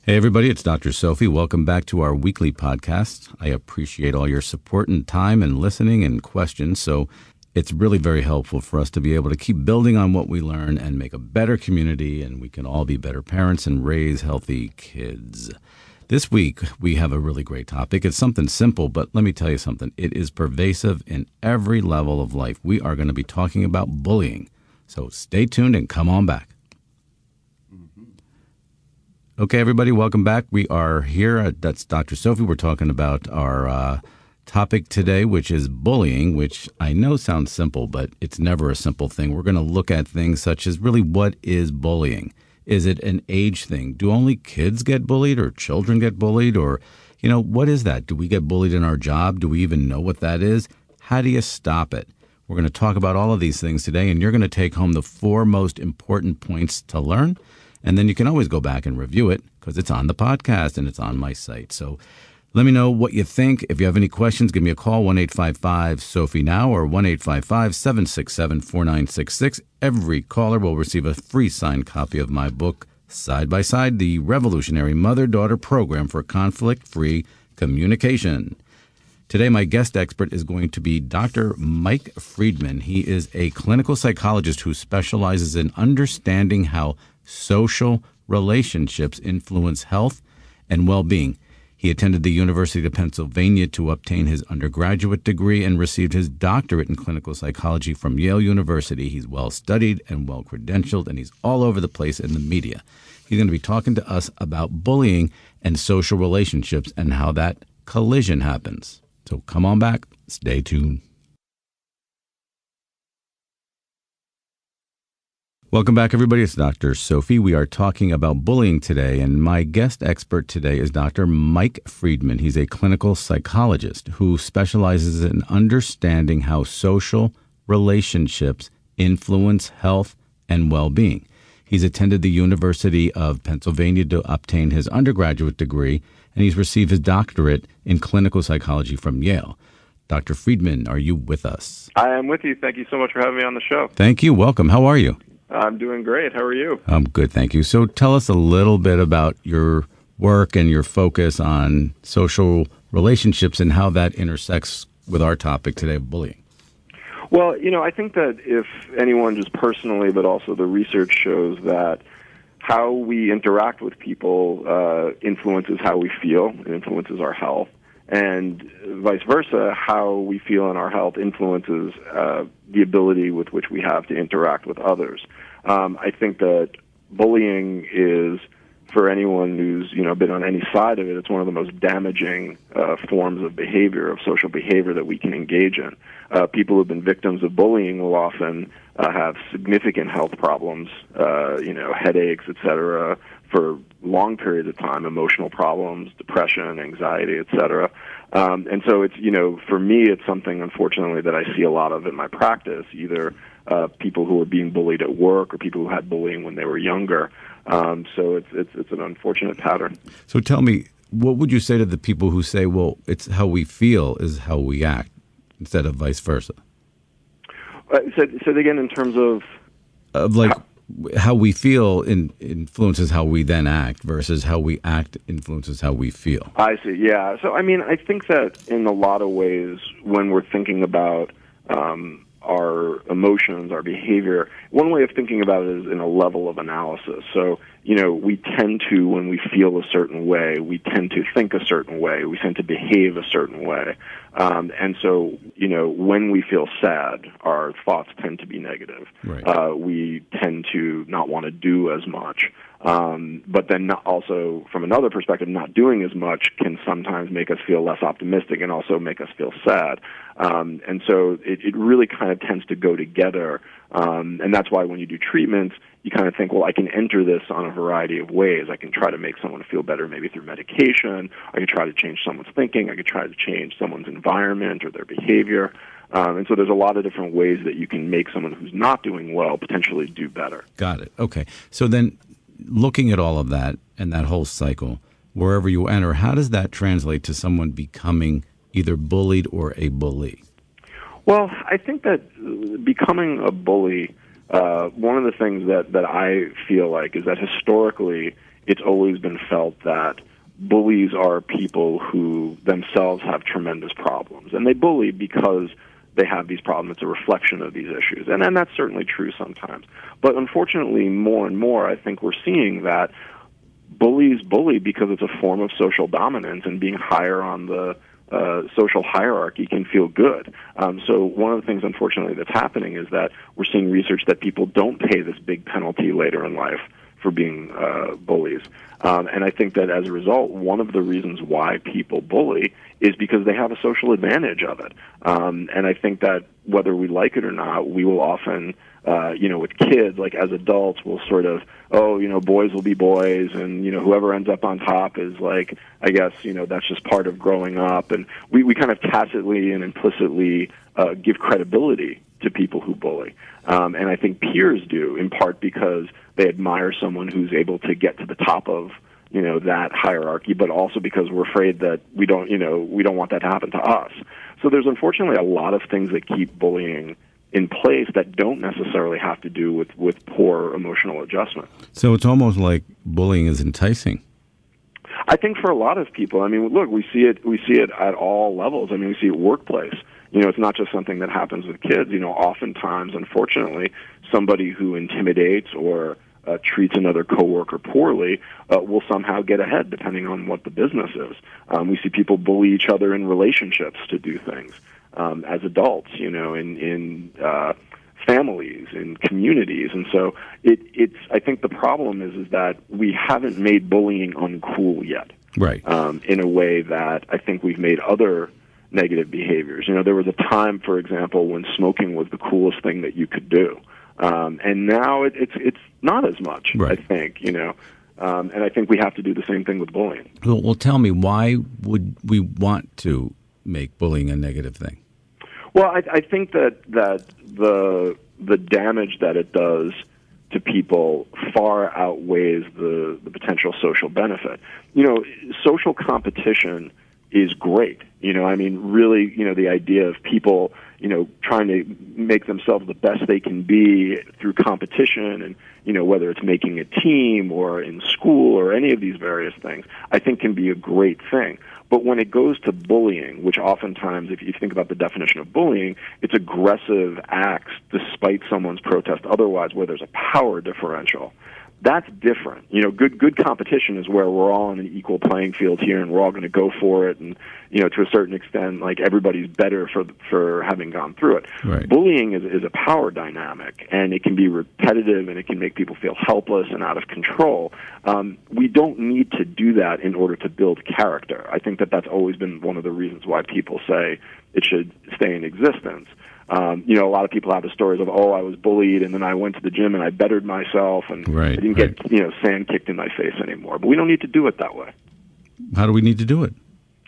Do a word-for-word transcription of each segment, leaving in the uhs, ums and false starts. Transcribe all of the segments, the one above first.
Hey, everybody, it's Doctor Sophie. Welcome back to our weekly podcast. I appreciate all your support and time and listening and questions. So it's really very helpful for us to be able to keep building on what we learn and make a better community, and we can all be better parents and raise healthy kids. This week, we have a really great topic. It's something simple, but let me tell you something. It is pervasive in every level of life. We are going to be talking about bullying. So stay tuned and come on back. Okay, everybody, welcome back. We are here. At, that's Doctor Sophie. We're talking about our uh, topic today, which is bullying, which I know sounds simple, but it's never a simple thing. We're going to look at things such as really what is bullying? Is it an age thing? Do only kids get bullied or children get bullied? Or, you know, what is that? Do we get bullied in our job? Do we even know what that is? How do you stop it? We're going to talk about all of these things today, and you're going to take home the four most important points to learn. And then you can always go back and review it because it's on the podcast and it's on my site. So let me know what you think. If you have any questions, give me a call, one eight five five Sophie now or one eight five five, seven six seven, four nine six six. Every caller will receive a free signed copy of my book, Side by Side, the Revolutionary Mother-Daughter Program for Conflict-Free Communication. Today, my guest expert is going to be Doctor Mike Friedman. He is a clinical psychologist who specializes in understanding how social relationships influence health and well-being. He attended the University of Pennsylvania to obtain his undergraduate degree and received his doctorate in clinical psychology from Yale University. He's well-studied and well-credentialed, and he's all over the place in the media. He's going to be talking to us about bullying and social relationships and how that collision happens. So come on back. Stay tuned. Welcome back, everybody. It's Doctor Sophie. We are talking about bullying today, and my guest expert today is Doctor Mike Friedman. He's a clinical psychologist who specializes in understanding how social relationships influence health and well-being. He's attended the University of Pennsylvania to obtain his undergraduate degree, and he's received his doctorate in clinical psychology from Yale. Doctor Friedman, are you with us? I am with you. Thank you so much for having me on the show. Thank you. Welcome. How are you? I'm doing great. How are you? I'm good, thank you. So tell us a little bit about your work and your focus on social relationships and how that intersects with our topic today of bullying. Well, you know, I think that if anyone just personally, but also the research shows that how we interact with people uh, influences how we feel, it influences our health. And vice versa, how we feel in our health influences uh, the ability with which we have to interact with others. Um, I think that bullying is, for anyone who's you know been on any side of it, it's one of the most damaging uh, forms of behavior, of social behavior that we can engage in. Uh, people who've been victims of bullying will often uh, have significant health problems, uh, you know, headaches, et cetera, for long periods of time, emotional problems, depression, anxiety, et cetera. Um, and so it's, you know, for me, it's something, unfortunately, that I see a lot of in my practice, either uh, people who are being bullied at work or people who had bullying when they were younger. Um, so it's, it's, it's an unfortunate pattern. So tell me, what would you say to the people who say, well, it's how we feel is how we act, instead of vice versa? Uh, so, so again, in terms of... Of like... How- how we feel in, influences how we then act versus how we act influences how we feel. I see, yeah. So, I mean, I think that in a lot of ways, when we're thinking about um, our emotions, our behavior, one way of thinking about it is in a level of analysis. So, you know, we tend to, when we feel a certain way, we tend to think a certain way, we tend to behave a certain way. Um, and so, you know, when we feel sad, our thoughts tend to be negative. Right. Uh, we tend to not want to do as much. Um, but then not also, from another perspective, not doing as much can sometimes make us feel less optimistic and also make us feel sad. Um, and so it, it really kind of tends to go together. Um, and that's why when you do treatments, you kind of think, well, I can enter this on a variety of ways. I can try to make someone feel better maybe through medication. I could try to change someone's thinking. I could try to change someone's environment or their behavior. Um, and so there's a lot of different ways that you can make someone who's not doing well potentially do better. Got it. Okay. So then looking at all of that and that whole cycle, wherever you enter, how does that translate to someone becoming either bullied or a bully? Well, I think that becoming a bully, uh, one of the things that, that I feel like is that historically it's always been felt that bullies are people who themselves have tremendous problems. And they bully because they have these problems. It's a reflection of these issues. And, and that's certainly true sometimes. But unfortunately, more and more, I think we're seeing that bullies bully because it's a form of social dominance, and being higher on the uh, social hierarchy can feel good. Um, so one of the things, unfortunately, that's happening is that we're seeing research that people don't pay this big penalty later in life for being uh, bullies. Um, and I think that as a result, one of the reasons why people bully is because they have a social advantage of it. Um, and I think that whether we like it or not, we will often, uh, you know, with kids, like as adults, we'll sort of, oh, you know, boys will be boys, and, you know, whoever ends up on top is like, I guess, you know, that's just part of growing up. And we, we kind of tacitly and implicitly uh, give credibility to people who bully. Um, and I think peers do, in part because they admire someone who's able to get to the top of, you know, that hierarchy, but also because we're afraid that we don't, you know, we don't want that to happen to us. So there's unfortunately a lot of things that keep bullying in place that don't necessarily have to do with, with poor emotional adjustment. So it's almost like bullying is enticing. I think for a lot of people, I mean, look, we see it, we see it at all levels. I mean, we see it workplace. You know, it's not just something that happens with kids. You know, oftentimes, unfortunately, somebody who intimidates or Uh, treats another coworker poorly uh, will somehow get ahead, depending on what the business is. Um, we see people bully each other in relationships to do things um, as adults, you know, in in uh, families, in communities, and so it, it's. I think the problem is is that we haven't made bullying uncool yet, right? Um, in a way that I think we've made other negative behaviors. You know, there was a time, for example, when smoking was the coolest thing that you could do. Um, and now it, it's it's not as much, right. I think, you know, um, and I think we have to do the same thing with bullying. Well, well, tell me, why would we want to make bullying a negative thing? Well, I, I think that that the the damage that it does to people far outweighs the, the potential social benefit. You know, social competition is great. You know, I mean, really, you know, the idea of people, you know, trying to make themselves the best they can be through competition, and, you know, whether it's making a team or in school or any of these various things, I think can be a great thing. But when it goes to bullying, which oftentimes, if you think about the definition of bullying, it's aggressive acts despite someone's protest otherwise, where there's a power differential. That's different. You know, good good competition is where we're all on an equal playing field here, and we're all going to go for it. And, you know, to a certain extent, like, everybody's better for for having gone through it. Right. Bullying is is a power dynamic, and it can be repetitive, and it can make people feel helpless and out of control. Um, we don't need to do that in order to build character. I think that that's always been one of the reasons why people say it should stay in existence. Um, you know, a lot of people have the stories of, oh, I was bullied, and then I went to the gym and I bettered myself, and right, I didn't right. get, you know, sand kicked in my face anymore. But we don't need to do it that way. How do we need to do it?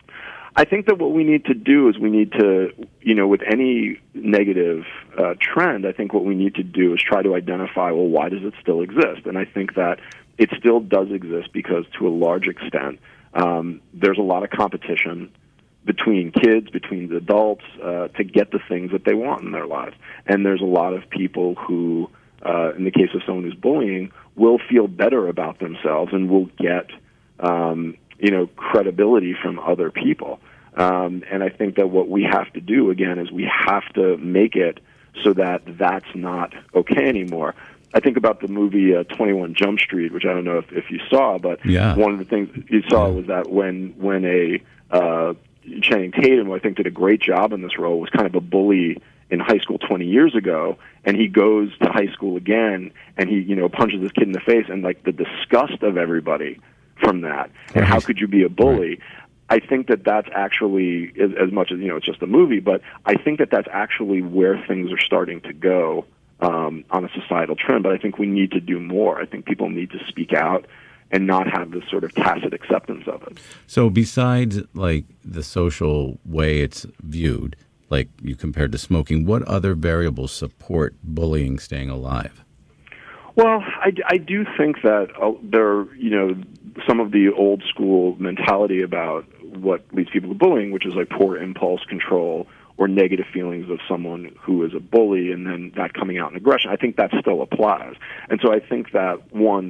I think that what we need to do is we need to, you know, with any negative uh, trend, I think what we need to do is try to identify, well, why does it still exist? And I think that it still does exist because, to a large extent, um, there's a lot of competition between kids, between the adults, uh, to get the things that they want in their lives. And there's a lot of people who, uh, in the case of someone who's bullying, will feel better about themselves and will get, um, you know, credibility from other people. Um, and I think that what we have to do, again, is we have to make it so that that's not okay anymore. I think about the movie uh, twenty-one Jump Street, which I don't know if, if you saw, but yeah. one of the things you saw was that when, when a... Uh, Channing Tatum, who I think did a great job in this role, was kind of a bully in high school twenty years ago, and he goes to high school again, and he, you know, punches this kid in the face, and, like, the disgust of everybody from that, and how could you be a bully? Right. I think that that's actually, as, as much as, you know, it's just a movie, but I think that that's actually where things are starting to go um, on a societal trend, but I think we need to do more. I think people need to speak out and not have this sort of tacit acceptance of it. So besides, like, the social way it's viewed, like you compared to smoking, what other variables support bullying staying alive? Well, I, I do think that uh, there, you know, some of the old school mentality about what leads people to bullying, which is like poor impulse control or negative feelings of someone who is a bully, and then that coming out in aggression, I think that still applies. And so I think that one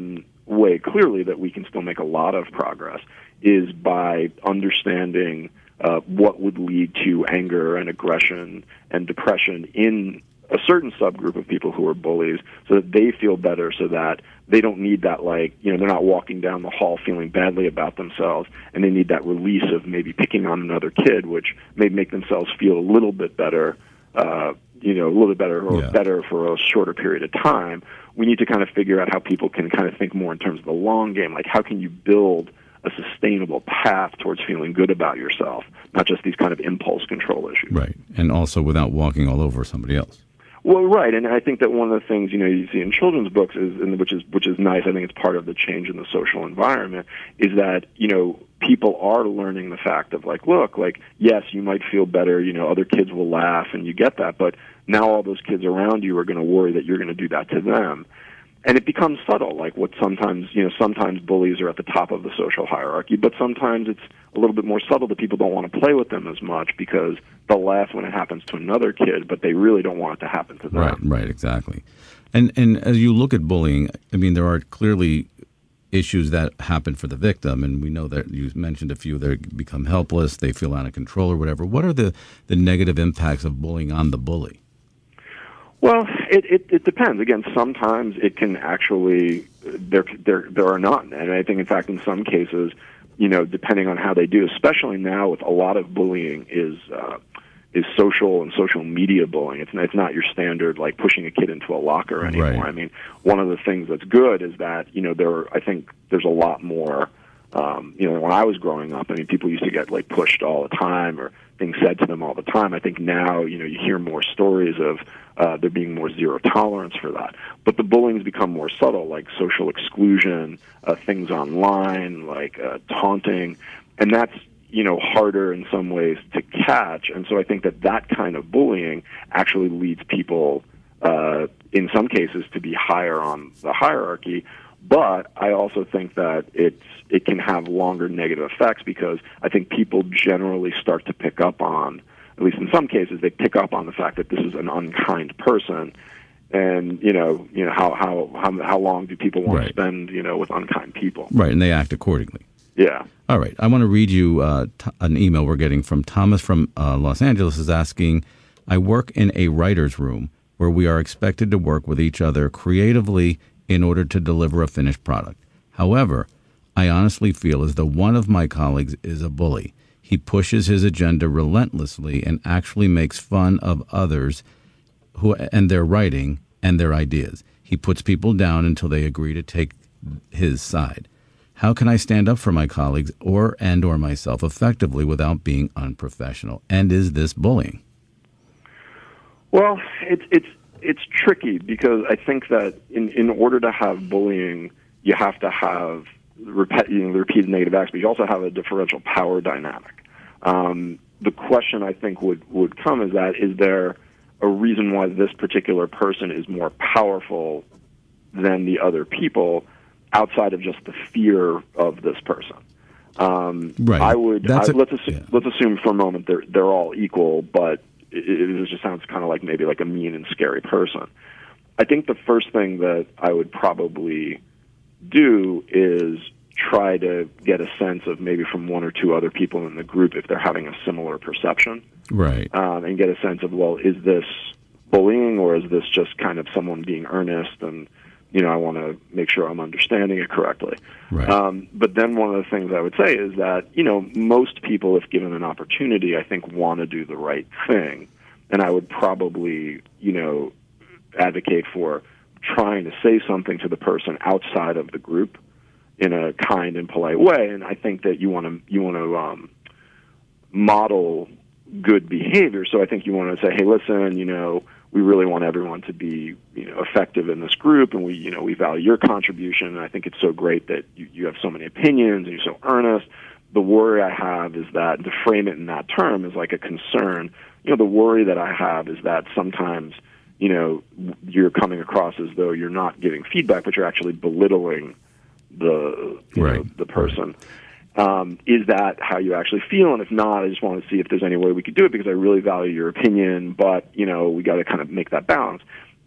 way clearly that we can still make a lot of progress is by understanding uh, what would lead to anger and aggression and depression in a certain subgroup of people who are bullies, so that they feel better, so that they don't need that, like, you know, they're not walking down the hall feeling badly about themselves, and they need that release of maybe picking on another kid, which may make themselves feel a little bit better, uh, you know, a little bit better or yeah. better for a shorter period of time. We need to kind of figure out how people can kind of think more in terms of the long game, like how can you build a sustainable path towards feeling good about yourself, not just these kind of impulse control issues. Right, and also without walking all over somebody else. Well, right, and I think that one of the things, you know, you see in children's books is, and which is which is nice. I think it's part of the change in the social environment, is that, you know, people are learning the fact of, like, look, like, yes, you might feel better, you know, other kids will laugh, and you get that, but now all those kids around you are going to worry that you're going to do that to them. And it becomes subtle, like what sometimes, you know, sometimes bullies are at the top of the social hierarchy, but sometimes it's a little bit more subtle that people don't want to play with them as much because they'll laugh when it happens to another kid, but they really don't want it to happen to them. Right, right, exactly. And and as you look at bullying, I mean, there are clearly issues that happen for the victim, and we know that you mentioned a few that become helpless, they feel out of control or whatever. What are the, the negative impacts of bullying on the bully? Well, it, it, it depends. Again, sometimes it can actually, there, there, there are none. And I think, in fact, in some cases, you know, depending on how they do, especially now with a lot of bullying is uh, is social and social media bullying. It's, it's not your standard, like, pushing a kid into a locker anymore. Right. I mean, one of the things that's good is that, you know, there, I think there's a lot more, um, you know, when I was growing up, I mean, people used to get, like, pushed all the time or things said to them all the time. I think now, you know, you hear more stories of uh, there being more zero tolerance for that. But the bullying's become more subtle, like social exclusion, uh, things online, like uh, taunting, and that's, you know, harder in some ways to catch. And so I think that that kind of bullying actually leads people, uh, in some cases, to be higher on the hierarchy. But I also think that it's it can have longer negative effects because I think people generally start to pick up on, at least in some cases, they pick up on the fact that this is an unkind person. And, you know, you know how how how, how long do people want Right. to spend, you know, with unkind people? Right, and they act accordingly. Yeah. All right. I want to read you uh, t- an email we're getting from Thomas from uh, Los Angeles is asking, I work in a writer's room where we are expected to work with each other creatively in order to deliver a finished product. However, I honestly feel as though one of my colleagues is a bully. He pushes his agenda relentlessly and actually makes fun of others who and their writing and their ideas. He puts people down until they agree to take his side. How can I stand up for my colleagues or and or myself effectively without being unprofessional? And is this bullying? Well, it's it's it's tricky because I think that in, in order to have bullying, you have to have repeat, you know, the repeated negative acts, but you also have a differential power dynamic. Um, the question I think would, would come is that is there a reason why this particular person is more powerful than the other people outside of just the fear of this person? Um, right. I would That's I, a, let's assume, yeah. let's assume for a moment they're they're all equal, but it, it just sounds kind of like maybe like a mean and scary person. I think the first thing that I would probably do is try to get a sense of maybe from one or two other people in the group if they're having a similar perception. Right. Um, and get a sense of, well, is this bullying or is this just kind of someone being earnest and, you know, I want to make sure I'm understanding it correctly. Right. Um, but then one of the things I would say is that, you know, most people, if given an opportunity, I think want to do the right thing. And I would probably, you know, advocate for trying to say something to the person outside of the group in a kind and polite way. And I think that you want to you want to um, model good behavior. So I think you want to say, hey, listen, you know, we really want everyone to be, you know, effective in this group, and we, you know, we value your contribution. And I think it's so great that you, you have so many opinions and you're so earnest. The worry I have is that to frame it in that term is like a concern. You know, the worry that I have is that sometimes, you know, you're coming across as though you're not giving feedback, but you're actually belittling the you right. know, the person. Um, is that how you actually feel? And if not, I just want to see if there's any way we could do it because I really value your opinion, but, you know, we got to kind of make that balance.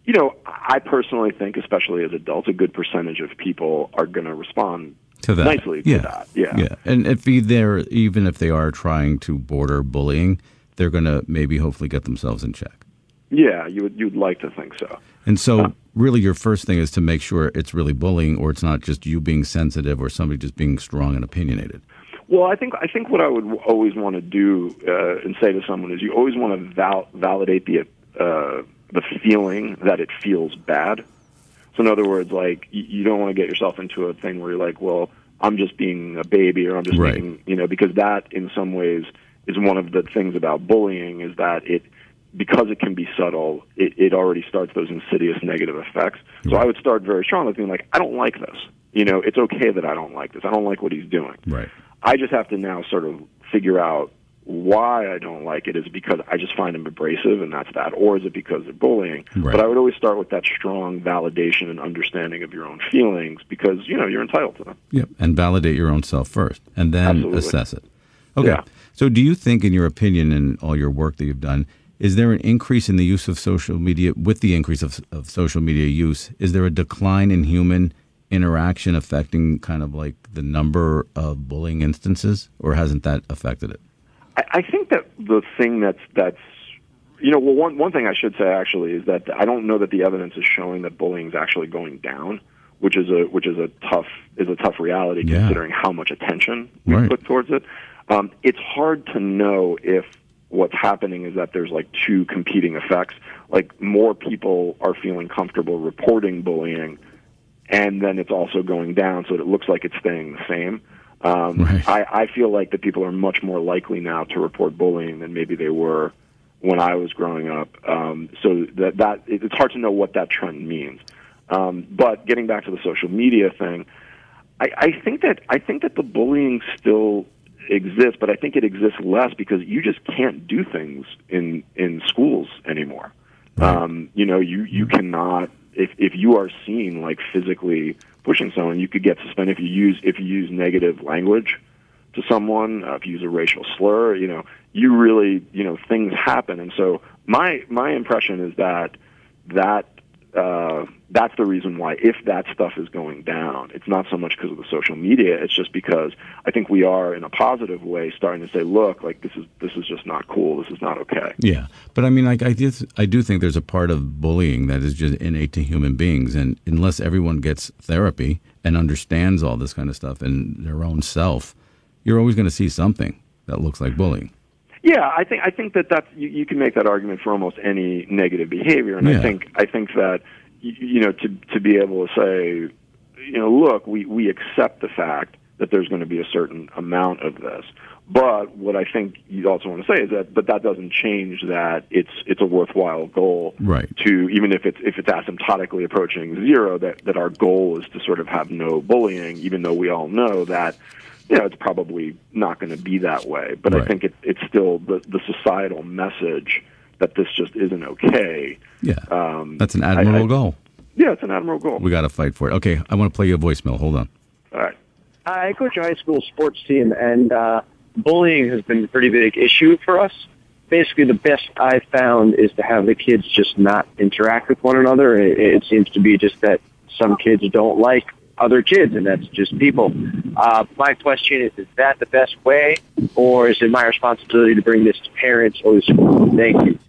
you know, I personally think, especially as adults, a good percentage of people are going to respond to that. nicely to yeah. that. Yeah. Yeah. And if they're, even if they are trying to border bullying, they're going to maybe hopefully get themselves in check. Yeah, you would, you'd like to think so. And so uh, really your first thing is to make sure it's really bullying, or it's not just you being sensitive or somebody just being strong and opinionated. Well, I think I think what I would always want to do uh, and say to someone is you always want to val- validate the uh, the feeling that it feels bad. So in other words, like you, you don't want to get yourself into a thing where you're like, well, I'm just being a baby, or I'm just right. being, you know, because that in some ways is one of the things about bullying is that it, because it can be subtle, it, it already starts those insidious negative effects. So right. I would start very strongly being like, I don't like this. You know, it's okay that I don't like this. I don't like what he's doing. Right. I just have to now sort of figure out why I don't like it. Is it because I just find him abrasive and that's that? Or is it because they're bullying? Right. But I would always start with that strong validation and understanding of your own feelings because, you know, you're entitled to them. Yep. And validate your own self first and then Absolutely. assess it. Okay. Yeah. So do you think, in your opinion and all your work that you've done, is there an increase in the use of social media? With the increase of, of social media use, is there a decline in human interaction affecting kind of like the number of bullying instances, or hasn't that affected it? I, I think that the thing that's that's you know well one one thing I should say actually is that I don't know that the evidence is showing that bullying is actually going down, which is a which is a tough is a tough reality yeah. considering how much attention we right. put towards it. Um, it's hard to know if what's happening is that there's like two competing effects. Like more people are feeling comfortable reporting bullying, and then it's also going down, so it looks like it's staying the same. Um, right. I, I feel like that people are much more likely now to report bullying than maybe they were when I was growing up. Um, so that that it's hard to know what that trend means. Um, but getting back to the social media thing, I, I think that I think that the bullying still exists, but I think it exists less because you just can't do things in in schools anymore. Right. Um, you know, you you cannot. If if you are seen like physically pushing someone, you could get suspended if you use if you use negative language to someone. Uh, if you use a racial slur, you know, you really you know things happen. And so my my impression is that that uh, that's the reason why, if that stuff is going down, it's not so much because of the social media. It's just because I think we are, in a positive way, starting to say, look, like this is this is just not cool. This is not okay. Yeah, but I mean, like I do, I do think there's a part of bullying that is just innate to human beings, and unless everyone gets therapy and understands all this kind of stuff in their own self, you're always going to see something that looks like bullying. Yeah, I think I think that that's, you, you can make that argument for almost any negative behavior, and yeah. I think I think that you, you know to to be able to say, you know, look, we we accept the fact that there's going to be a certain amount of this, but what I think you also want to say is that, but that doesn't change that it's it's a worthwhile goal, right? To even if it's if it's asymptotically approaching zero, that that our goal is to sort of have no bullying, even though we all know that. You know, it's probably not going to be that way, but right. I think it, it's still the, the societal message that this just isn't okay. Yeah, um, that's an admirable I, I, goal. Yeah, it's an admirable goal. We got to fight for it. Okay, I want to play you a voicemail. Hold on. All right. I coach a high school sports team, and uh, bullying has been a pretty big issue for us. Basically, the best I've found is to have the kids just not interact with one another. It, it seems to be just that some kids don't like other kids, and that's just people. Uh, my question is, is that the best way, or is it my responsibility to bring this to parents or the school? Thank you.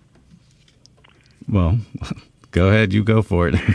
Well, go ahead. You go for it.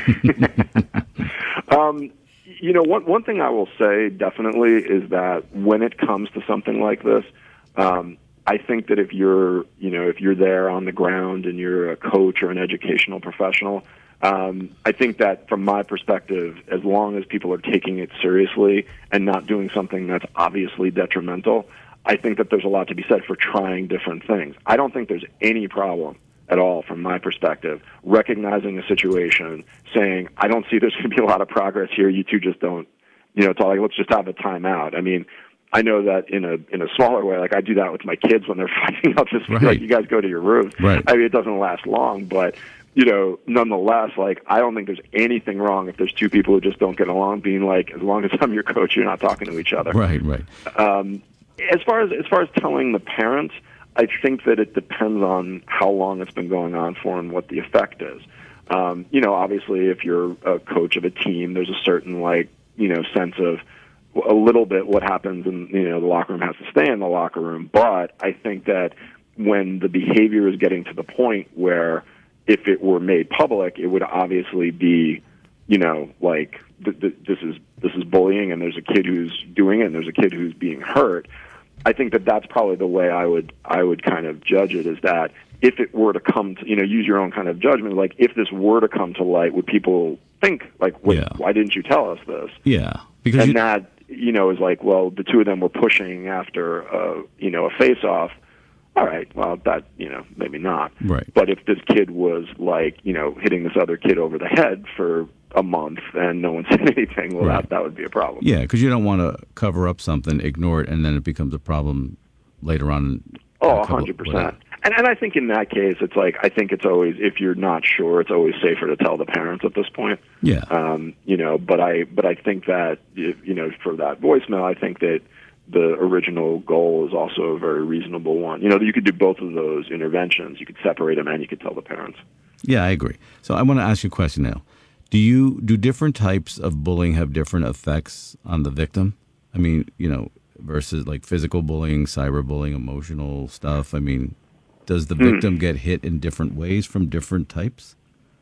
um, you know, one one thing I will say definitely is that when it comes to something like this, um, I think that if you're, you know, if you're there on the ground and you're a coach or an educational professional, Um, I think that from my perspective, as long as people are taking it seriously and not doing something that's obviously detrimental, I think that there's a lot to be said for trying different things. I don't think there's any problem at all from my perspective, recognizing a situation, saying, I don't see there's going to be a lot of progress here, you two just don't, you know, it's all like, let's just have a timeout. I mean, I know that in a in a smaller way, like I do that with my kids when they're fighting. I'll just right. be like, you guys go to your rooms. Right. I mean, it doesn't last long, but you know, nonetheless, like, I don't think there's anything wrong if there's two people who just don't get along, being like, as long as I'm your coach, you're not talking to each other. Right, right. Um, as far as as far as telling the parents, I think that it depends on how long it's been going on for and what the effect is. Um, you know, obviously, if you're a coach of a team, there's a certain, like, you know, sense of a little bit what happens in, you know, the locker room has to stay in the locker room. But I think that when the behavior is getting to the point where if it were made public, it would obviously be, you know, like th- th- this is this is bullying, and there's a kid who's doing it, and there's a kid who's being hurt. I think that that's probably the way I would I would kind of judge it, is that if it were to come to, you know, use your own kind of judgment, like if this were to come to light, would people think, like, what, yeah. why didn't you tell us this? Yeah, because and you... that, you know, is like, well, the two of them were pushing after, uh, you know, a face-off. All right, well, that, you know, maybe not. Right. But if this kid was, like, you know, hitting this other kid over the head for a month and no one said anything, well, right. that, that would be a problem. Yeah, because you don't want to cover up something, ignore it, and then it becomes a problem later on. Oh, one hundred percent. And, and I think in that case, it's like, I think it's always, if you're not sure, it's always safer to tell the parents at this point. Yeah. Um, you know, but I, but I think that, you know, for that voicemail, I think that the original goal is also a very reasonable one. You know, you could do both of those interventions. You could separate them and you could tell the parents. Yeah, I agree. So I want to ask you a question now. Do you, do different types of bullying have different effects on the victim? I mean, you know, versus like physical bullying, cyberbullying, emotional stuff. I mean, does the victim mm. get hit in different ways from different types?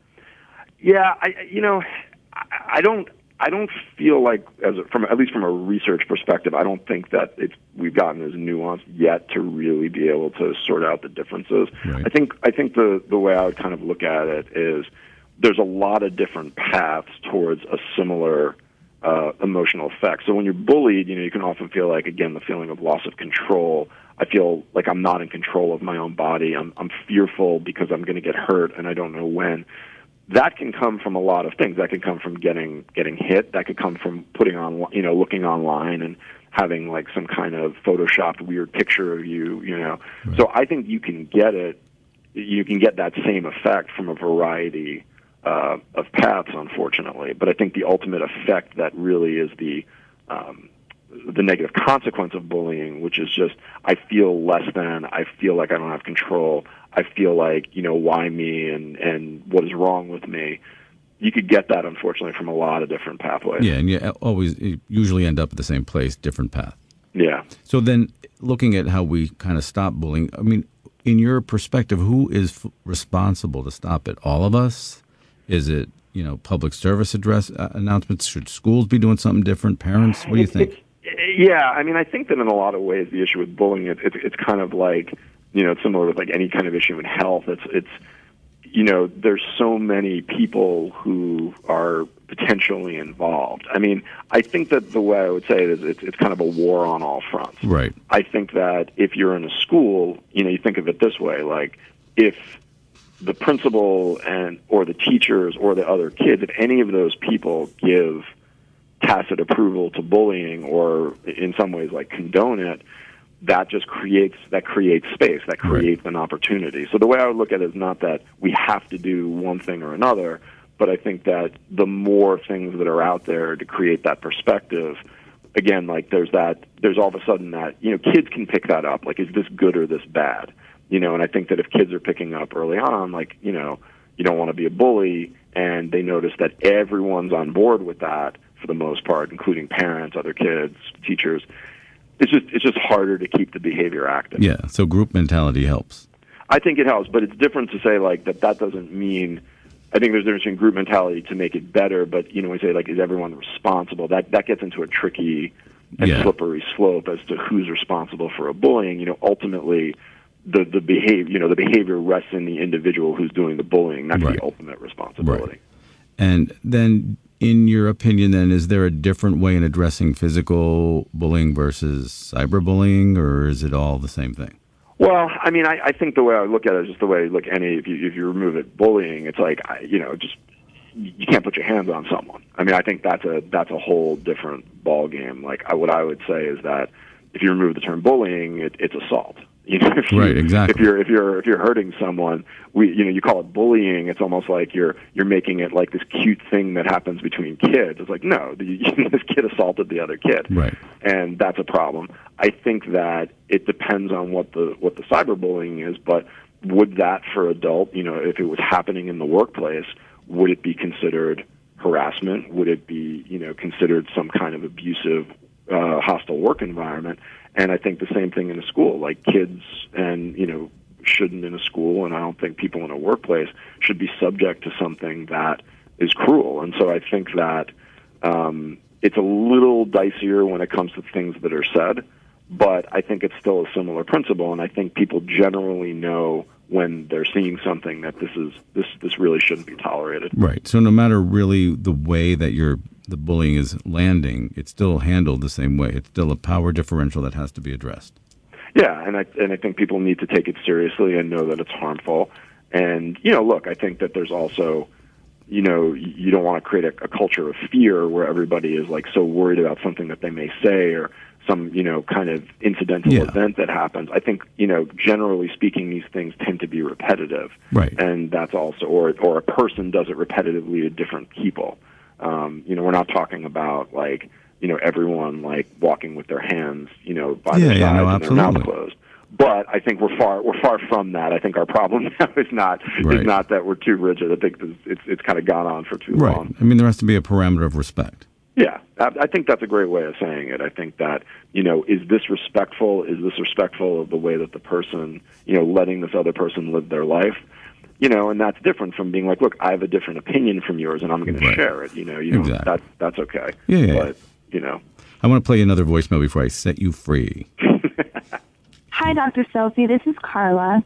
Yeah, I, you know, I, I don't, I don't feel like, as a, from at least from a research perspective, I don't think that it's we've gotten as nuanced yet to really be able to sort out the differences. Right. I think, I think the the way I would kind of look at it is there's a lot of different paths towards a similar uh, emotional effect. So when you're bullied, you know, you can often feel like, again, the feeling of loss of control. I feel like I'm not in control of my own body. I'm, I'm fearful because I'm going to get hurt and I don't know when. That can come from a lot of things. That can come from getting getting hit. That could come from putting on, you know, looking online and having like some kind of photoshopped weird picture of you, you know. Right. So I think you can get it. You can get that same effect from a variety uh, of paths, unfortunately. But I think the ultimate effect that really is the um, the negative consequence of bullying, which is just I feel less than, I feel like I don't have control, I feel like, you know, why me and, and what is wrong with me. You could get that, unfortunately, from a lot of different pathways. Yeah, and you always you usually end up at the same place, different path. Yeah. So then looking at how we kind of stop bullying, I mean, in your perspective, who is f- responsible to stop it? All of us? Is it, you know, public service address uh, announcements? Should schools be doing something different? Parents? What do you think? It's, yeah, I mean, I think that in a lot of ways the issue with bullying, it, it, it's kind of like, you know, it's similar with like any kind of issue in health. It's, it's, you know, there's so many people who are potentially involved. I mean, I think that the way I would say it is it's, it's kind of a war on all fronts. Right. I think that if you're in a school, you know, you think of it this way, like if the principal and or the teachers or the other kids, if any of those people give tacit approval to bullying or in some ways like condone it, that just creates that creates space, that creates right. an opportunity. So the way I would look at it is not that we have to do one thing or another, but I think that the more things that are out there to create that perspective, again, like there's that, there's all of a sudden that, you know, kids can pick that up, like, is this good or this bad? You know, and I think that if kids are picking up early on, like, you know, you don't want to be a bully, and they notice that everyone's on board with that for the most part, including parents, other kids, teachers, it's just it's just harder to keep the behavior active. Yeah, so group mentality helps. I think it helps, but it's different to say like that. That doesn't mean. I think there's a difference in group mentality to make it better, but you know, we say like, is everyone responsible? That that gets into a tricky and yeah. slippery slope as to who's responsible for a bullying. You know, ultimately, the the behavior you know the behavior rests in the individual who's doing the bullying. That's right. the ultimate responsibility. Right. And then, in your opinion, then, is there a different way in addressing physical bullying versus cyberbullying, or is it all the same thing? Well, I mean, I, I think the way I look at it is just the way, look, any, if you, if you remove it, bullying, it's like, I, you know, just, you can't put your hands on someone. I mean, I think that's a, that's a whole different ballgame. Like, I, what I would say is that if you remove the term bullying, it, it's assault. You know, if you, right, exactly. If you're if you're if you're hurting someone, we you know you call it bullying. It's almost like you're you're making it like this cute thing that happens between kids. It's like no, the, this kid assaulted the other kid, right? And that's a problem. I think that it depends on what the what the cyberbullying is, but would that for adult, you know, if it was happening in the workplace, would it be considered harassment? Would it be, you know, considered some kind of abusive, uh, hostile work environment? And I think the same thing in a school, like kids and, you know, shouldn't in a school, and I don't think people in a workplace should be subject to something that is cruel. And so I think that um, it's a little dicier when it comes to things that are said, but I think it's still a similar principle, and I think people generally know when they're seeing something that this is this this really shouldn't be tolerated. Right. So no matter really the way that you're the bullying is landing, it's still handled the same way. It's still a power differential that has to be addressed. Yeah, and I and I think people need to take it seriously and know that it's harmful. And, you know, look, I think that there's also, you know, you don't want to create a, a culture of fear where everybody is, like, so worried about something that they may say or some, you know, kind of incidental yeah. event that happens. I think, you know, generally speaking, these things tend to be repetitive. Right. And that's also, or or a person does it repetitively to different people. Um, you know, we're not talking about, like, you know, everyone, like, walking with their hands, you know, by yeah, their sides yeah, no, and their mouth closed. But I think we're far we're far from that. I think our problem now is not right. is not that we're too rigid. I think it's it's kind of gone on for too right. long. I mean, there has to be a parameter of respect. Yeah, I, I think that's a great way of saying it. I think that, you know, is this respectful? Is this respectful of the way that the person, you know, letting this other person live their life? You know, and that's different from being like, look, I have a different opinion from yours, and I'm going right. to share it. You know, you exactly. know, that's that's okay. Yeah, yeah, but yeah. you know, I want to play another voicemail before I set you free. Hi, Doctor Sophie. This is Carla.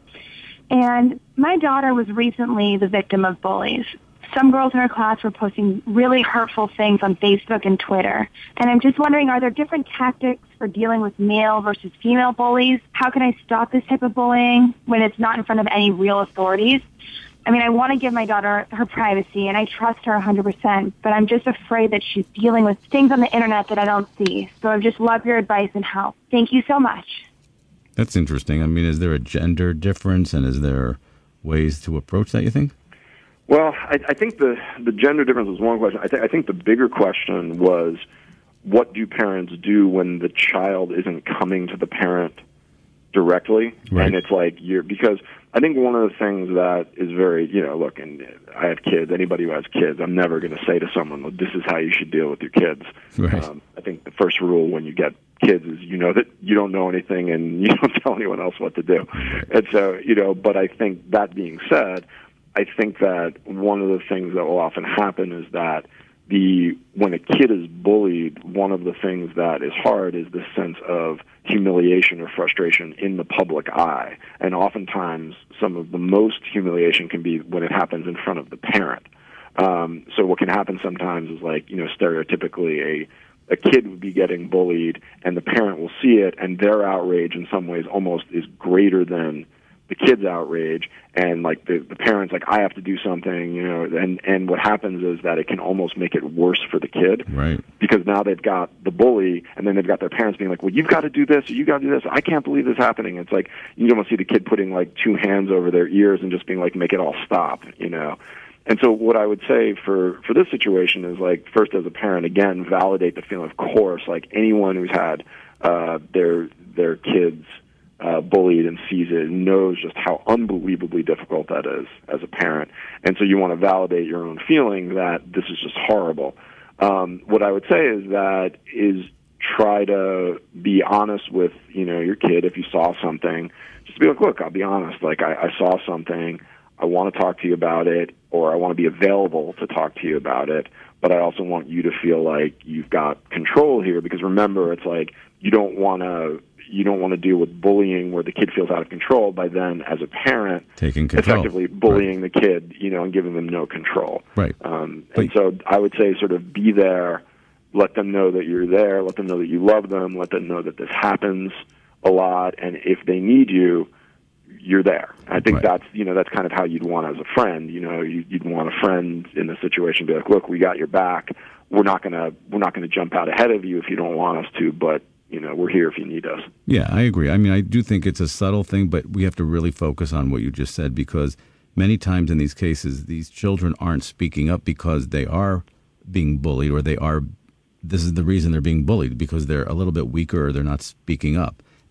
And my daughter was recently the victim of bullies. Some girls in her class were posting really hurtful things on Facebook and Twitter. And I'm just wondering, are there different tactics for dealing with male versus female bullies? How can I stop this type of bullying when it's not in front of any real authorities? I mean, I want to give my daughter her privacy, and I trust her one hundred percent, but I'm just afraid that she's dealing with things on the internet that I don't see. So I just love your advice and help. Thank you so much. That's interesting. I mean, is there a gender difference, and is there ways to approach that, you think? Well, I, I think the, the gender difference was one question. I, th- I think the bigger question was, what do parents do when the child isn't coming to the parent directly? Right. And it's like, you're, because I think one of the things that is very, you know, look, and I have kids, anybody who has kids, I'm never going to say to someone, well, this is how you should deal with your kids. Right. Um, I think the first rule when you get kids is you know that you don't know anything and you don't tell anyone else what to do. Right. And so, you know, but I think that being said, I think that one of the things that will often happen is that the when a kid is bullied, one of the things that is hard is the sense of humiliation or frustration in the public eye. And oftentimes, some of the most humiliation can be when it happens in front of the parent. Um, so what can happen sometimes is, like, you know, stereotypically a a kid would be getting bullied, and the parent will see it, and their outrage in some ways almost is greater than the kid's outrage, and like the, the parents, like, I have to do something, you know, and, and what happens is that it can almost make it worse for the kid. Right. Because now they've got the bully, and then they've got their parents being like, well, you've got to do this, or you got to do this. I can't believe this is happening. It's like, you almost see the kid putting like two hands over their ears and just being like, make it all stop, you know. And so what I would say for, for this situation is, like, first as a parent, again, validate the feeling. Of course, like anyone who's had uh, their their kids uh, bullied and sees it knows just how unbelievably difficult that is as a parent. And so you want to validate your own feeling that this is just horrible. Um, what I would say is that is try to be honest with, you know, your kid. If you saw something, just be like, look, I'll be honest. Like, I, I saw something. I want to talk to you about it, or I want to be available to talk to you about it, but I also want you to feel like you've got control here, because remember, it's like you don't want to you don't want to deal with bullying where the kid feels out of control by then, as a parent, taking control, effectively bullying right. the kid, you know, and giving them no control. Right. Um, but, and so I would say sort of be there, let them know that you're there, let them know that you love them, let them know that this happens a lot, and if they need you, you're there. I think right. that's, you know, that's kind of how you'd want as a friend. You know, you, you'd want a friend in the situation be like, look, we got your back. We're not gonna we're not gonna jump out ahead of you if you don't want us to, but, you know, we're here if you need us. Yeah, I agree. I mean, I do think it's a subtle thing, but we have to really focus on what you just said, because many times in these cases, these children aren't speaking up because they are being bullied, or they are, this is the reason they're being bullied, because they're a little bit weaker or they're not speaking up.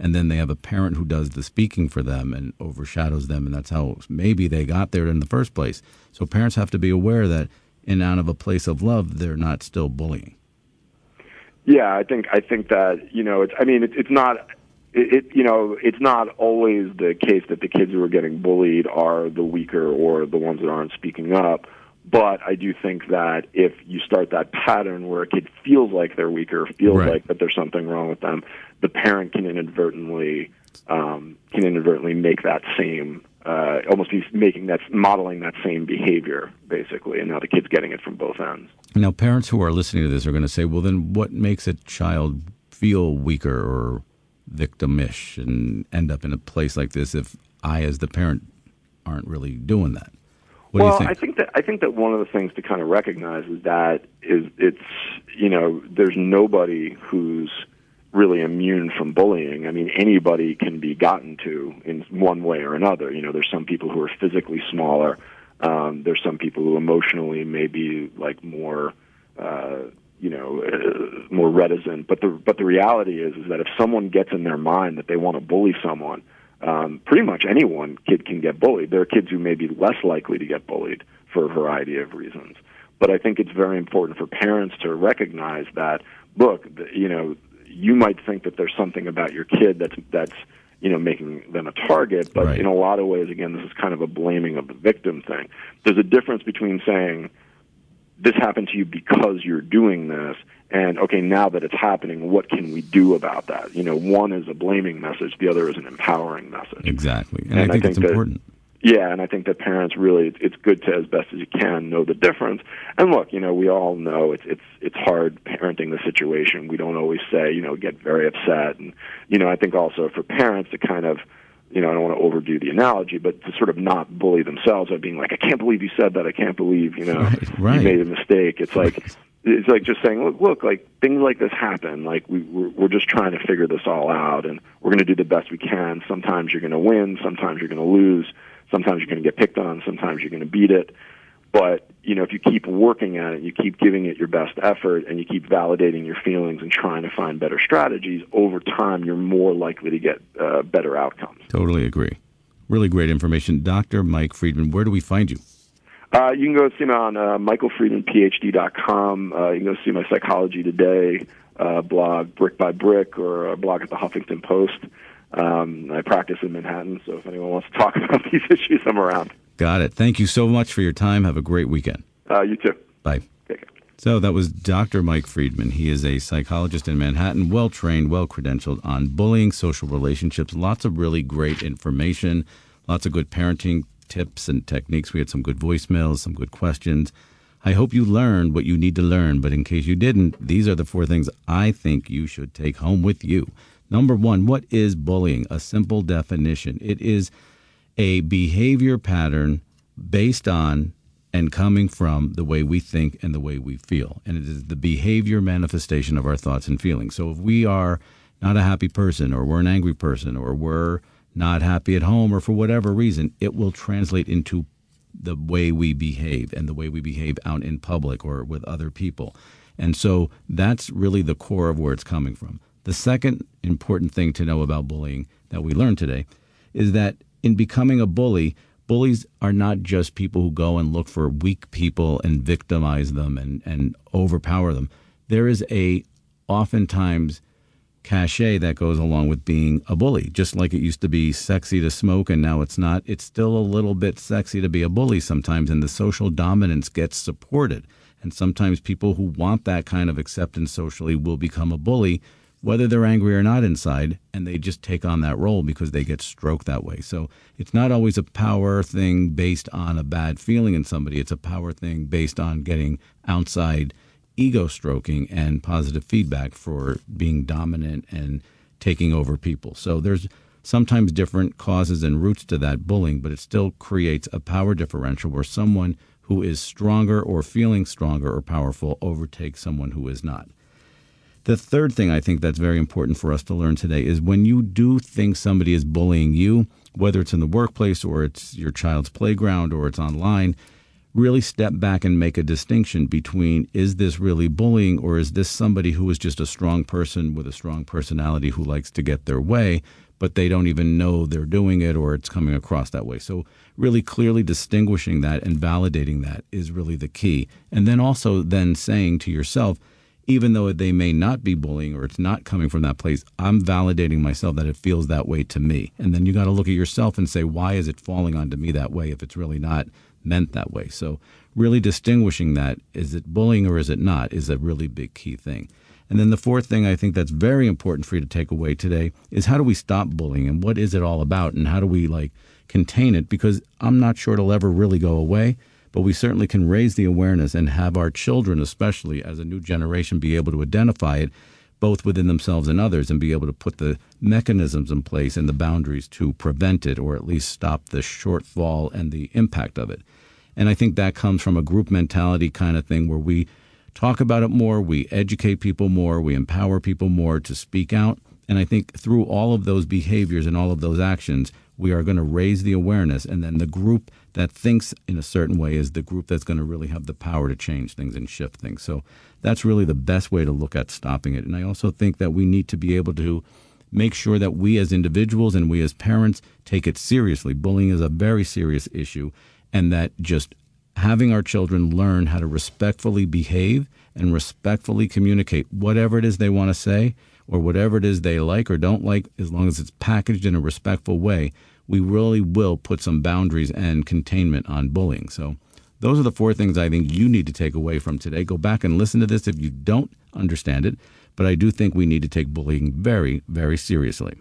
and then they have a parent who does the speaking for them and overshadows them, and that's how maybe they got there in the first place. So parents have to be aware that in out of a place of love, they're not still bullying. Yeah, I think I think that, you know, it's I mean it, it's not it, it you know it's not always the case that the kids who are getting bullied are the weaker or the ones that aren't speaking up. But I do think that if you start that pattern where a kid feels like they're weaker, feels right. like that there's something wrong with them, the parent can inadvertently um, can inadvertently make that same, uh, almost be making that, modeling that same behavior, basically, and now the kid's getting it from both ends. Now, parents who are listening to this are going to say, well, then what makes a child feel weaker or victimish and end up in a place like this if I, as the parent, aren't really doing that? What well, do you think? I think that I think that one of the things to kind of recognize is that is it's you know there's nobody who's really immune from bullying. I mean, anybody can be gotten to in one way or another. You know, there's some people who are physically smaller. Um, there's some people who emotionally may be like more uh, you know uh, more reticent. But the but the reality is is that if someone gets in their mind that they want to bully someone, Um, pretty much anyone kid can get bullied. There are kids who may be less likely to get bullied for a variety of reasons. But I think it's very important for parents to recognize that, look, the, you know, you might think that there's something about your kid that's, that's you know, making them a target, but right. in a lot of ways, again, this is kind of a blaming of the victim thing. There's a difference between saying, this happened to you because you're doing this, and, okay, now that it's happening, what can we do about that? You know, one is a blaming message, the other is an empowering message. Exactly, and, and I think, I think it's that, important. Yeah, and I think that parents really, it's good to, as best as you can, know the difference. And look, you know, we all know it's it's it's hard parenting the situation. We don't always say, you know, get very upset. And, you know, I think also for parents to kind of, you know, I don't want to overdo the analogy, but to sort of not bully themselves by being like, I can't believe you said that. I can't believe, you know, right, right. you made a mistake. It's like, it's like just saying, look, look, like things like this happen. Like we, we're, we're just trying to figure this all out, and we're going to do the best we can. Sometimes you're going to win. Sometimes you're going to lose. Sometimes you're going to get picked on. Sometimes you're going to beat it. But, you know, if you keep working at it, you keep giving it your best effort, and you keep validating your feelings and trying to find better strategies, over time you're more likely to get uh, better outcomes. Totally agree. Really great information. Doctor Mike Friedman, where do we find you? Uh, you can go see me on uh, michael friedman p h d dot com. Uh, you can go see my Psychology Today uh, blog, Brick by Brick, or a blog at the Huffington Post. Um, I practice in Manhattan, so if anyone wants to talk about these issues, I'm around. Got it. Thank you so much for your time. Have a great weekend. Uh, you too. Bye. Take care. So that was Doctor Mike Friedman. He is a psychologist in Manhattan, well-trained, well-credentialed on bullying, social relationships, lots of really great information, lots of good parenting tips and techniques. We had some good voicemails, some good questions. I hope you learned what you need to learn, but in case you didn't, these are the four things I think you should take home with you. Number one, what is bullying? A simple definition. It is a behavior pattern based on and coming from the way we think and the way we feel. And it is the behavior manifestation of our thoughts and feelings. So if we are not a happy person, or we're an angry person, or we're not happy at home, or for whatever reason, it will translate into the way we behave and the way we behave out in public or with other people. And so that's really the core of where it's coming from. The second important thing to know about bullying that we learned today is that in becoming a bully, bullies are not just people who go and look for weak people and victimize them and, and overpower them. There is a oftentimes cachet that goes along with being a bully. Just like it used to be sexy to smoke and now it's not, it's still a little bit sexy to be a bully sometimes, and the social dominance gets supported. And sometimes people who want that kind of acceptance socially will become a bully, whether they're angry or not inside, and they just take on that role because they get stroked that way. So it's not always a power thing based on a bad feeling in somebody. It's a power thing based on getting outside ego stroking and positive feedback for being dominant and taking over people. So there's sometimes different causes and roots to that bullying, but it still creates a power differential where someone who is stronger or feeling stronger or powerful overtakes someone who is not. The third thing I think that's very important for us to learn today is when you do think somebody is bullying you, whether it's in the workplace or it's your child's playground or it's online, really step back and make a distinction between, is this really bullying, or is this somebody who is just a strong person with a strong personality who likes to get their way, but they don't even know they're doing it or it's coming across that way. So really clearly distinguishing that and validating that is really the key. And then also then saying to yourself, even though they may not be bullying or it's not coming from that place, I'm validating myself that it feels that way to me. And then you got to look at yourself and say, why is it falling onto me that way if it's really not meant that way? So really distinguishing that, is it bullying or is it not, is a really big key thing. And then the fourth thing I think that's very important for you to take away today is, how do we stop bullying and what is it all about and how do we like contain it? Because I'm not sure it'll ever really go away, but we certainly can raise the awareness and have our children, especially as a new generation, be able to identify it both within themselves and others and be able to put the mechanisms in place and the boundaries to prevent it, or at least stop the shortfall and the impact of it. And I think that comes from a group mentality kind of thing where we talk about it more, we educate people more, we empower people more to speak out. And I think through all of those behaviors and all of those actions, we are going to raise the awareness. And then the group that thinks in a certain way is the group that's going to really have the power to change things and shift things. So that's really the best way to look at stopping it. And I also think that we need to be able to make sure that we as individuals and we as parents take it seriously. Bullying is a very serious issue, and that just having our children learn how to respectfully behave and respectfully communicate whatever it is they want to say or whatever it is they like or don't like, as long as it's packaged in a respectful way, we really will put some boundaries and containment on bullying. So those are the four things I think you need to take away from today. Go back and listen to this if you don't understand it, but I do think we need to take bullying very, very seriously.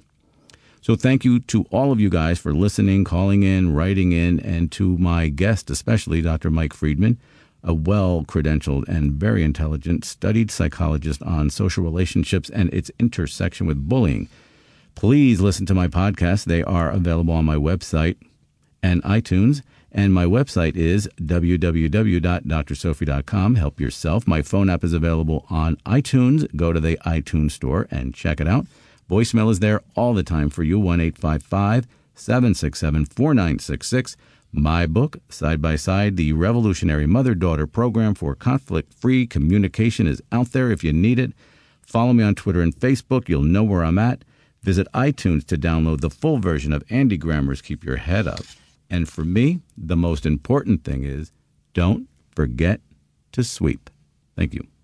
So thank you to all of you guys for listening, calling in, writing in, and to my guest, especially Doctor Mike Friedman, a well-credentialed and very intelligent, studied psychologist on social relationships and its intersection with bullying. Please listen to my podcasts. They are available on my website and iTunes. And my website is w w w dot dr sophie dot com. Help yourself. My phone app is available on iTunes. Go to the iTunes store and check it out. Voicemail is there all the time for you, one eight five five, seven six seven, four nine six six. My book, Side by Side, the Revolutionary Mother-Daughter Program for Conflict-Free Communication, is out there if you need it. Follow me on Twitter and Facebook. You'll know where I'm at. Visit iTunes to download the full version of Andy Grammer's Keep Your Head Up. And for me, the most important thing is, don't forget to sweep. Thank you.